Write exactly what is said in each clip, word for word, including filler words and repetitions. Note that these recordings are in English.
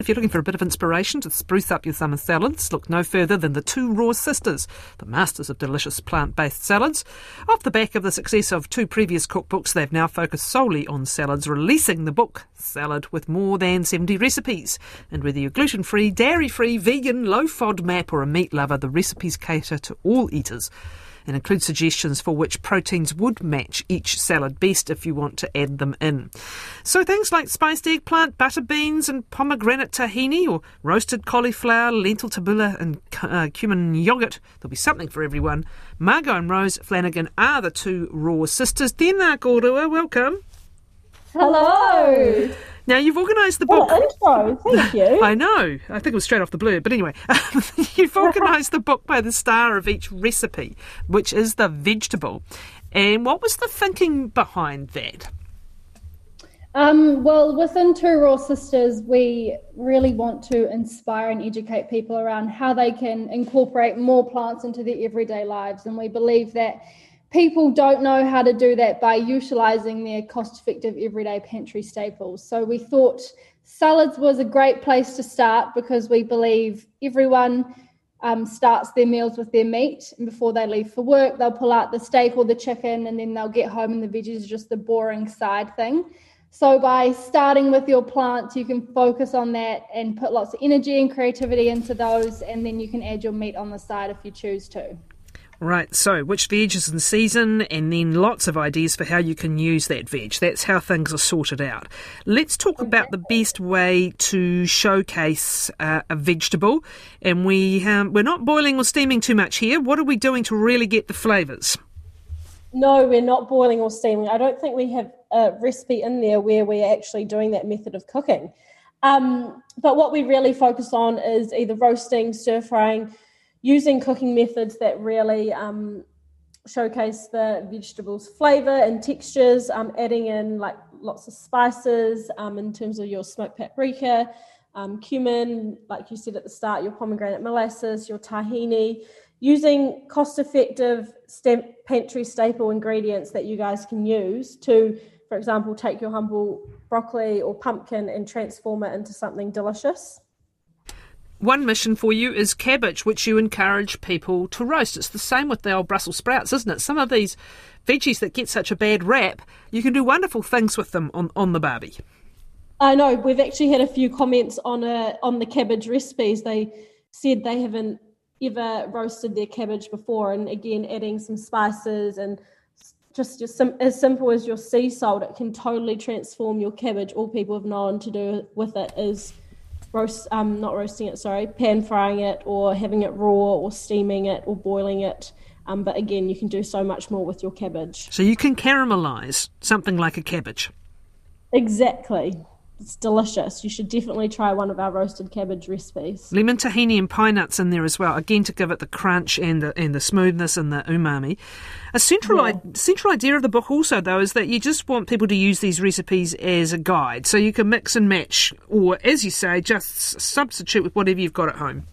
If you're looking for a bit of inspiration to spruce up your summer salads, look no further than the two Raw sisters, the masters of delicious plant-based salads. Off the back of the success of two previous cookbooks, they've now focused solely on salads, releasing the book Salad with more than seventy recipes. And whether you're gluten-free, dairy-free, vegan, low FODMAP or a meat lover, the recipes cater to all eaters and include suggestions for which proteins would match each salad best if you want to add them in. So things like spiced eggplant, butter beans and pomegranate tahini, or roasted cauliflower, lentil tabbouleh and uh, cumin yoghurt. There'll be something for everyone. Margot and Rose Flanagan are the two Raw sisters. Tēnā kōrua, welcome. Hello. Now, you've organised the book. What intro, thank you. I know. I think it was straight off the blurb. But anyway, you've organised the book by the star of each recipe, which is the vegetable. And what was the thinking behind that? Um, well, within Two Raw Sisters, we really want to inspire and educate people around how they can incorporate more plants into their everyday lives. And we believe that people don't know how to do that by utilising their cost-effective everyday pantry staples. So we thought salads was a great place to start because we believe everyone um, starts their meals with their meat, and before they leave for work, they'll pull out the steak or the chicken, and then they'll get home and the veggies are just the boring side thing. So by starting with your plants, you can focus on that and put lots of energy and creativity into those, and then you can add your meat on the side if you choose to. Right, so which veg is in season, and then lots of ideas for how you can use that veg. That's how things are sorted out. Let's talk about the best way to showcase uh, a vegetable. And we, um, we're not boiling or steaming too much here. What are we doing to really get the flavours? No, we're not boiling or steaming. I don't think we have a recipe in there where we're actually doing that method of cooking. Um, but what we really focus on is either roasting, stir-frying, using cooking methods that really um, showcase the vegetables' flavour and textures, um, adding in like lots of spices um, in terms of your smoked paprika, um, cumin, like you said at the start, your pomegranate molasses, your tahini, using cost-effective stamp pantry staple ingredients that you guys can use to, for example, take your humble broccoli or pumpkin and transform it into something delicious. One mission for you is cabbage, which you encourage people to roast. It's the same with the old Brussels sprouts, isn't it? Some of these veggies that get such a bad rap, you can do wonderful things with them on, on the barbie. I know. We've actually had a few comments on a, on the cabbage recipes. They said they haven't ever roasted their cabbage before, and again, adding some spices and just, just sim- as simple as your sea salt, it can totally transform your cabbage. All people have known to do with it is roast, um, not roasting it, sorry, pan frying it or having it raw or steaming it or boiling it. Um, but again, you can do so much more with your cabbage. So you can caramelise something like a cabbage. Exactly. It's delicious. You should definitely try one of our roasted cabbage recipes. Lemon tahini and pine nuts in there as well, again to give it the crunch and the and the smoothness and the umami. A central Yeah. I- central idea of the book also, though, is that you just want people to use these recipes as a guide, so you can mix and match, or as you say, just substitute with whatever you've got at home.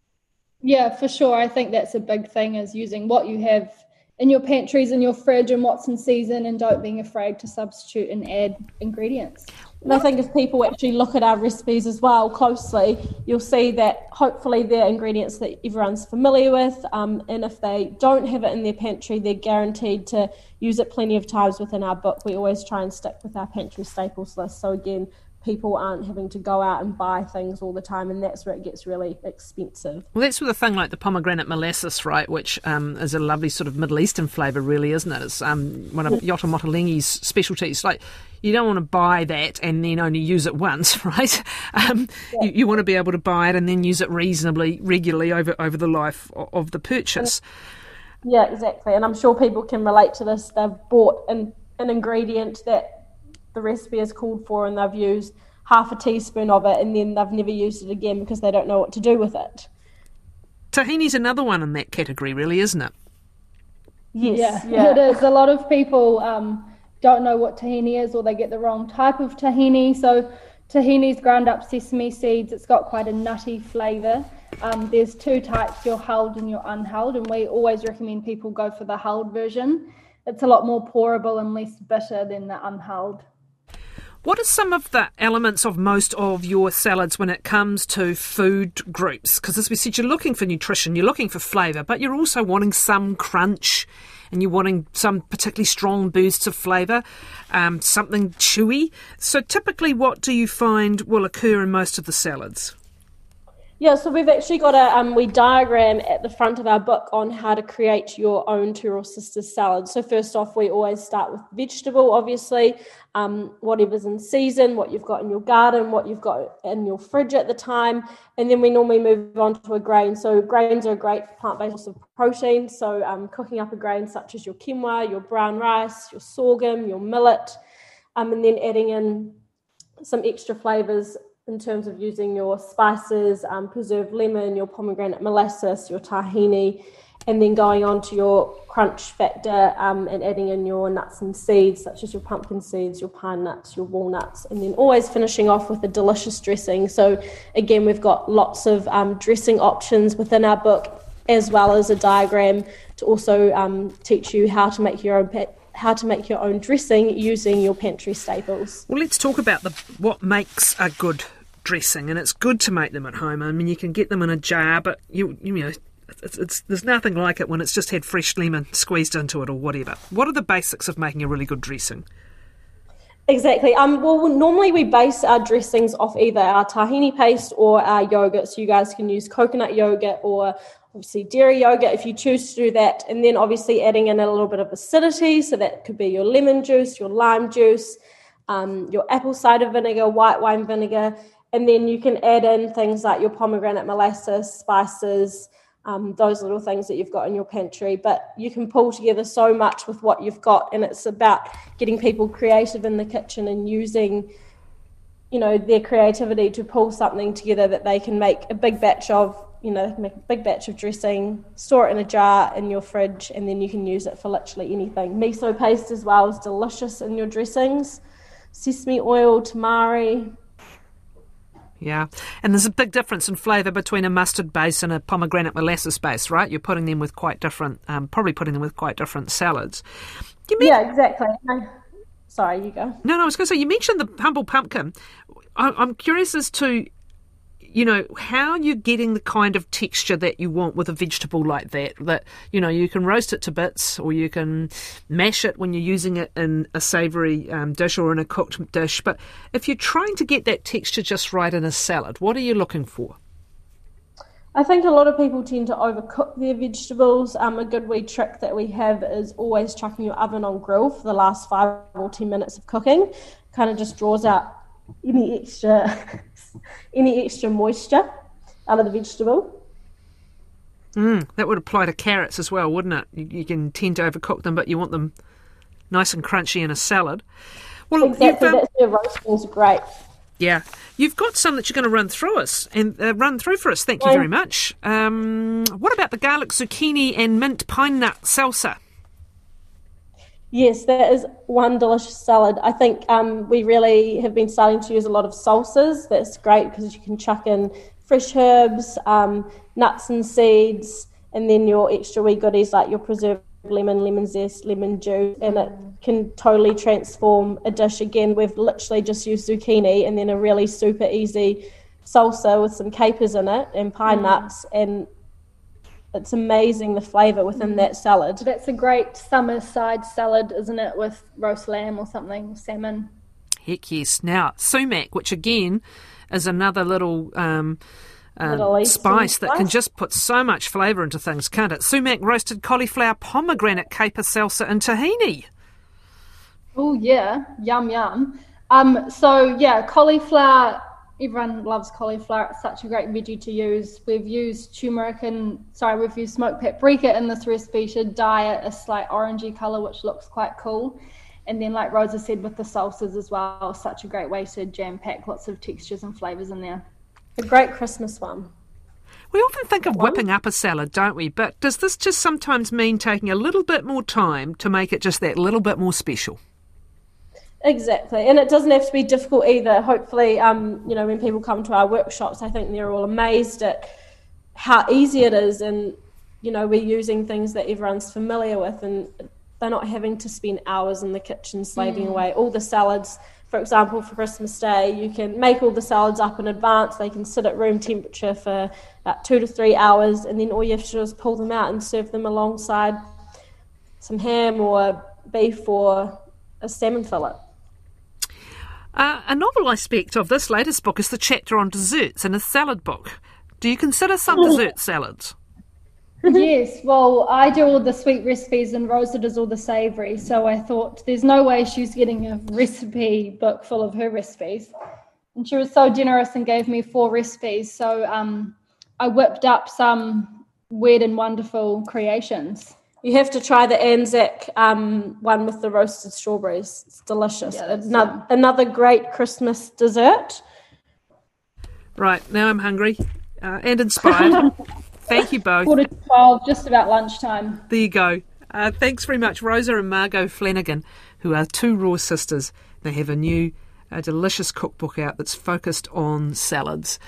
Yeah, for sure. I think that's a big thing, is using what you have in your pantries, in your fridge, and what's in season, and don't being afraid to substitute and add ingredients. And I think if people actually look at our recipes as well closely, you'll see that hopefully they're ingredients that everyone's familiar with. Um, and if they don't have it in their pantry, they're guaranteed to use it plenty of times within our book. We always try and stick with our pantry staples list. So again, people aren't having to go out and buy things all the time, and that's where it gets really expensive. Well, that's with a thing like the pomegranate molasses, right, which um, is a lovely sort of Middle Eastern flavour, really, isn't it? It's um, one of Yotta Motalingi's specialties. Like, you don't want to buy that and then only use it once, right? Um, Yeah. you, you want to be able to buy it and then use it reasonably, regularly over, over the life of, of the purchase. Yeah, exactly. And I'm sure people can relate to this. They've bought an, an ingredient that the recipe is called for, and they've used half a teaspoon of it, and then they've never used it again because they don't know what to do with it. Tahini's another one in that category, really, isn't it? Yes, Yeah, yeah. it is. A lot of people um, don't know what tahini is, or they get the wrong type of tahini. So tahini's ground up sesame seeds. It's got quite a nutty flavour. Um, there's two types, your hulled and your unhulled, and we always recommend people go for the hulled version. It's a lot more pourable and less bitter than the unhulled. What are some of the elements of most of your salads when it comes to food groups? Because as we said, you're looking for nutrition, you're looking for flavour, but you're also wanting some crunch and you're wanting some particularly strong bursts of flavour, um, something chewy. So typically what do you find will occur in most of the salads? Yeah, so we've actually got a um, we diagram at the front of our book on how to create your own Two Raw Sisters salad. So first off, we always start with vegetable, obviously, um, whatever's in season, what you've got in your garden, what you've got in your fridge at the time, and then we normally move on to a grain. So grains are a great plant-based source of protein. So um, cooking up a grain such as your quinoa, your brown rice, your sorghum, your millet, um, and then adding in some extra flavours in terms of using your spices, um, preserved lemon, your pomegranate molasses, your tahini, and then going on to your crunch factor um, and adding in your nuts and seeds, such as your pumpkin seeds, your pine nuts, your walnuts, and then always finishing off with a delicious dressing. So again, we've got lots of um, dressing options within our book, as well as a diagram to also um, teach you how to make your own pet how to make your own dressing using your pantry staples. Well, let's talk about the what makes a good dressing, and it's good to make them at home. I mean, you can get them in a jar, but you you know, it's, it's there's nothing like it when it's just had fresh lemon squeezed into it or whatever. What are the basics of making a really good dressing? Exactly. Um, well, normally we base our dressings off either our tahini paste or our yogurt. So you guys can use coconut yogurt or obviously dairy yogurt if you choose to do that. And then obviously adding in a little bit of acidity. So that could be your lemon juice, your lime juice, um, your apple cider vinegar, white wine vinegar. And then you can add in things like your pomegranate molasses, spices, Um, those little things that you've got in your pantry, but you can pull together so much with what you've got, and it's about getting people creative in the kitchen and using, you know, their creativity to pull something together that they can make a big batch of. You know, they can make a big batch of dressing, store it in a jar in your fridge, and then you can use it for literally anything. Miso paste as well is delicious in your dressings. Sesame oil, tamari. Yeah, and there's a big difference in flavour between a mustard base and a pomegranate molasses base, right? You're putting them with quite different, um, probably putting them with quite different salads. You mean- yeah, exactly. No. Sorry, you go. No, no, I was going to say, you mentioned the humble pumpkin. I- I'm curious as to, you know, how you're getting the kind of texture that you want with a vegetable like that, that, you know, you can roast it to bits or you can mash it when you're using it in a savoury um, dish or in a cooked dish. But if you're trying to get that texture just right in a salad, what are you looking for? I think a lot of people tend to overcook their vegetables. Um, a good wee trick that we have is always chucking your oven on grill for the last five or ten minutes of cooking. Kind of just draws out any extra any extra moisture out of the vegetable. Mm, that would apply to carrots as well, wouldn't it? You, you can tend to overcook them, but you want them nice and crunchy in a salad. Well, exactly, um, that's where roasting is great. Yeah, you've got some that you're going to run through us and uh, run through for us. Thank you very much. Um, what about the garlic zucchini and mint pine nut salsa? Yes, that is one delicious salad. I think um, we really have been starting to use a lot of salsas. That's great because you can chuck in fresh herbs, um, nuts and seeds, and then your extra wee goodies like your preserved lemon, lemon zest, lemon juice, and it can totally transform a dish. Again, we've literally just used zucchini and then a really super easy salsa with some capers in it and pine mm. nuts, and it's amazing the flavour within that salad. That's a great summer side salad, isn't it, with roast lamb or something, salmon. Heck yes. Now, sumac, which again is another little um, um, spice that can just put so much flavour into things, can't it? Sumac, roasted cauliflower, pomegranate, caper salsa and tahini. Oh, yeah. Yum, yum. Um, so, yeah, cauliflower... Everyone loves cauliflower. It's such a great veggie to use. We've used turmeric and, sorry, we've used smoked paprika in this recipe to dye it a slight orangey colour, which looks quite cool. And then, like Rosa said, with the salsas as well, such a great way to jam-pack lots of textures and flavours in there. A great Christmas one. We often think of whipping up a salad, don't we? But does this just sometimes mean taking a little bit more time to make it just that little bit more special? Exactly, and it doesn't have to be difficult either. Hopefully, um, you know, when people come to our workshops, I think they're all amazed at how easy it is, and you know, we're using things that everyone's familiar with, and they're not having to spend hours in the kitchen slaving mm. away. All the salads for example, for Christmas Day, you can make all the salads up in advance. They can sit at room temperature for about two to three hours, and then all you have to do is pull them out and serve them alongside some ham or beef or a salmon fillet. Uh, a novel aspect of this latest book is the chapter on desserts in a salad book. Do you consider some dessert salads? Yes, well, I do all the sweet recipes and Rosa does all the savoury, so I thought there's no way she's getting a recipe book full of her recipes. And she was so generous and gave me four recipes, so um, I whipped up some weird and wonderful creations. You have to try the Anzac um, one with the roasted strawberries. It's delicious. Yeah, another, um... another great Christmas dessert. Right, now I'm hungry uh, and inspired. Thank you both. Quarter to twelve, just about lunchtime. There you go. Uh, thanks very much, Rosa and Margot Flanagan, who are two raw sisters. They have a new, uh, delicious cookbook out that's focused on salads.